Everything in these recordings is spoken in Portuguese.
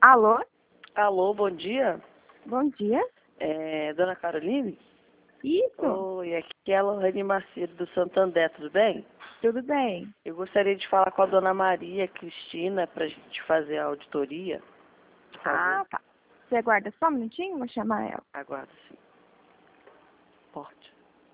Alô? Alô, bom dia. Bom dia. Dona Caroline? Isso, Oi, aqui é a Lohane Macedo do Santander, tudo bem? tudo bem. Eu gostaria de falar com a Dona Maria Cristina para a gente fazer a auditoria. Por favor. Ah, tá. Você aguarda só um minutinho, vou chamar ela. Aguardo sim. Porte.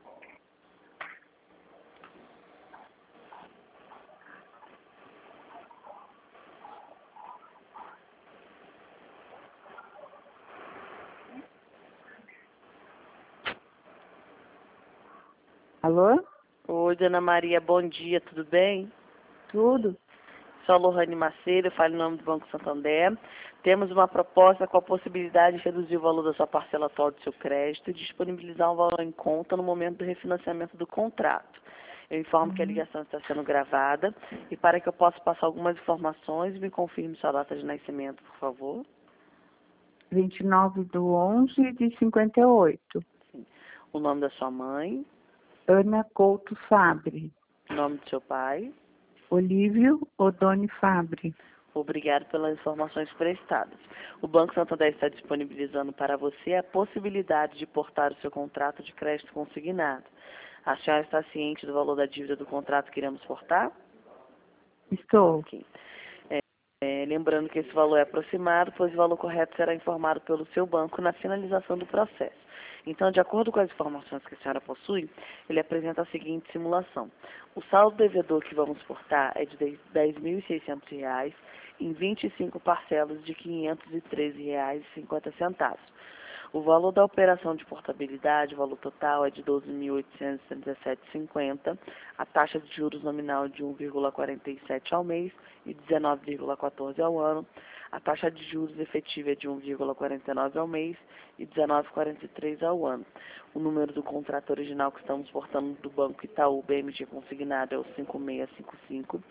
Alô? Oi, Dona Maria, bom dia, tudo bem? Tudo? Sou a Lohane Macedo, eu falo em nome do Banco Santander. Temos uma proposta com a possibilidade de reduzir o valor da sua parcela atual do seu crédito e disponibilizar um valor em conta no momento do refinanciamento do contrato. Eu informo que a ligação está sendo gravada e para que eu possa passar algumas informações, me confirme sua data de nascimento, por favor. 29/11/58. O nome da sua mãe, Ana Couto Fabre. o nome do seu pai. Olívio Odoni Fabre. Obrigado pelas informações prestadas. O Banco Santander está disponibilizando para você a possibilidade de portar o seu contrato de crédito consignado. A senhora está ciente do valor da dívida do contrato que iremos portar? Estou. Ok. Lembrando que esse valor é aproximado, pois o valor correto será informado pelo seu banco na finalização do processo. Então, de acordo com as informações que a senhora possui, ele apresenta a seguinte simulação. O saldo devedor que vamos portar é de R$ 10.600 em 25 parcelas de R$ 513,50. O valor da operação de portabilidade, o valor total é de R$ 12.837,50, a taxa de juros nominal de 1,47 ao mês e 19,14 ao ano, a taxa de juros efetiva é de 1,49 ao mês e 19,43 ao ano. O número do contrato original que estamos portando do Banco Itaú BMG consignado é o 5655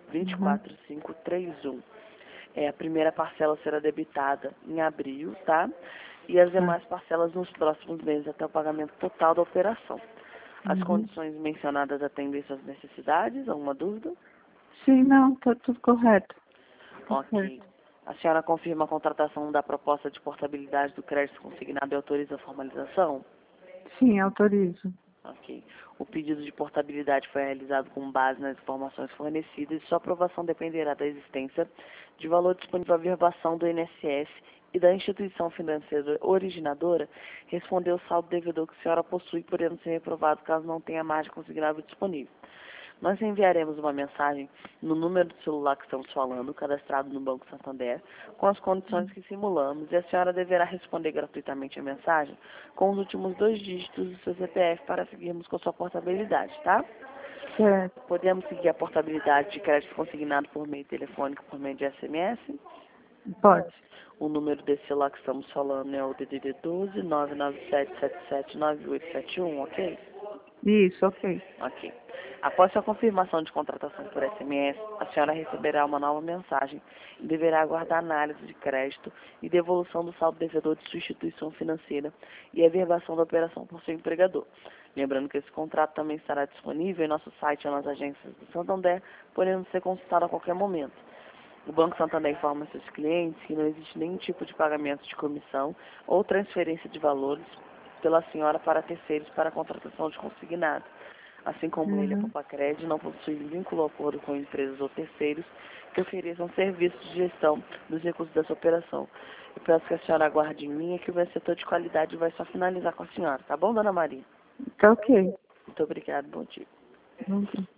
24531. A primeira parcela será debitada em abril, tá? E as demais parcelas nos próximos meses até o pagamento total da operação. As condições mencionadas atendem suas necessidades? Alguma dúvida? Sim, não, está tudo correto. Ok. A senhora confirma a contratação da proposta de portabilidade do crédito consignado e autoriza a formalização? Sim, autorizo. Ok. O pedido de portabilidade foi realizado com base nas informações fornecidas e sua aprovação dependerá da existência de valor disponível à verbação do INSS e da instituição financeira originadora responder o saldo devedor que a senhora possui, podendo ser reprovado caso não tenha margem consignável disponível. Nós enviaremos uma mensagem no número do celular que estamos falando, cadastrado no Banco Santander, com as condições que simulamos, e a senhora deverá responder gratuitamente a mensagem com os últimos 2 dígitos do seu CPF para seguirmos com sua portabilidade, tá? Certo. Podemos seguir a portabilidade de crédito consignado por meio telefônico, por meio de SMS? Pode. O número desse celular que estamos falando é o DDD 12 997779871, ok? Isso, ok. Ok. Após sua confirmação de contratação por SMS, a senhora receberá uma nova mensagem e deverá aguardar análise de crédito e devolução do saldo devedor de sua instituição financeira e a verbação da operação por seu empregador. Lembrando que esse contrato também estará disponível em nosso site ou nas agências do Santander, podendo ser consultado a qualquer momento. O Banco Santander informa seus clientes que não existe nenhum tipo de pagamento de comissão ou transferência de valores pela senhora para terceiros para a contratação de consignado. Assim como ele, a Popacred não possui vínculo ou acordo com empresas ou terceiros que ofereçam serviços de gestão dos recursos dessa operação. Eu peço que a senhora aguarde em linha que o vencedor de qualidade vai só finalizar com a senhora. Tá bom, Dona Maria? Tá ok. Muito obrigada. Bom dia. Bom dia.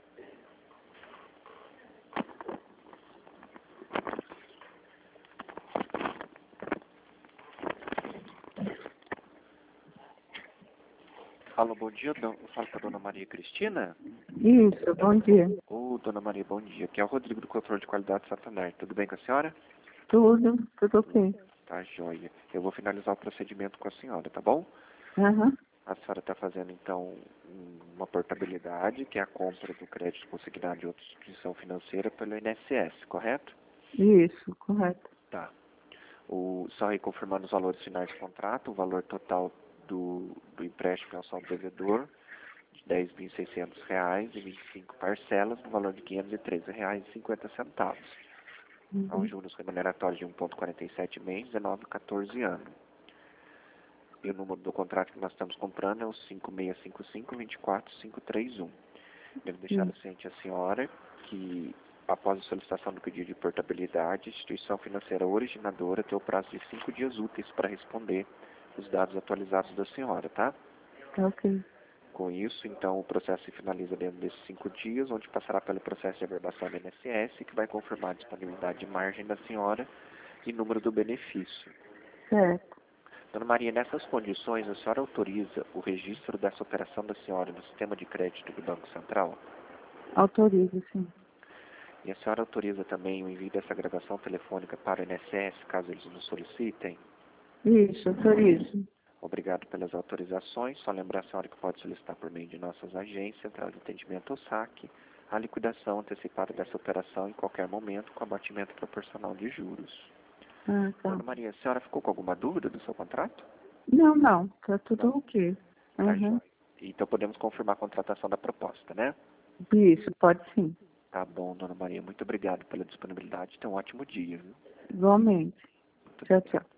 Alô, bom dia. Eu falo com a Dona Maria Cristina. Isso, bom dia. Ô, Dona Maria, bom dia. Aqui é o Rodrigo do Controle de Qualidade Santander. Tudo bem com a senhora? Tudo ok. Tá, joia. Eu vou finalizar o procedimento com a senhora, tá bom? Aham. A senhora está fazendo, então, uma portabilidade, que é a compra do crédito consignado de outra instituição financeira pelo INSS, correto? Isso, correto. Tá. Só reconfirmando os valores finais de contrato, o valor total do empréstimo ao saldo devedor de R$ 10.600 em 25 parcelas, no valor de R$ 513,50. Aos juros remuneratórios de 1,47 mês, 19,14 ano. E o número do contrato que nós estamos comprando é o 5655-24531. Devo deixar ciente a senhora que, após a solicitação do pedido de portabilidade, a instituição financeira originadora tem o prazo de 5 dias úteis para responder os dados atualizados da senhora, tá? Tá ok. Com isso, então, o processo se finaliza dentro desses 5 dias, onde passará pelo processo de averbação do INSS, que vai confirmar a disponibilidade de margem da senhora e número do benefício. Certo. Dona Maria, nessas condições, a senhora autoriza o registro dessa operação da senhora no sistema de crédito do Banco Central? Autorizo, sim. E a senhora autoriza também o envio dessa gravação telefônica para o INSS, caso eles nos solicitem? Isso, autorizo. Obrigado pelas autorizações. Só lembrar a senhora que pode solicitar por meio de nossas agências, Central de Atendimento ou SAC, a liquidação antecipada dessa operação em qualquer momento com abatimento proporcional de juros. Ah, tá. Dona Maria, a senhora ficou com alguma dúvida do seu contrato? Não. Tá tudo ok. Tá, Uhum. joia. Então podemos confirmar a contratação da proposta, né? Isso, pode sim. Tá bom, Dona Maria. Muito obrigado pela disponibilidade. Tenha um ótimo dia, viu? Igualmente. Muito Tchau, obrigado. tchau.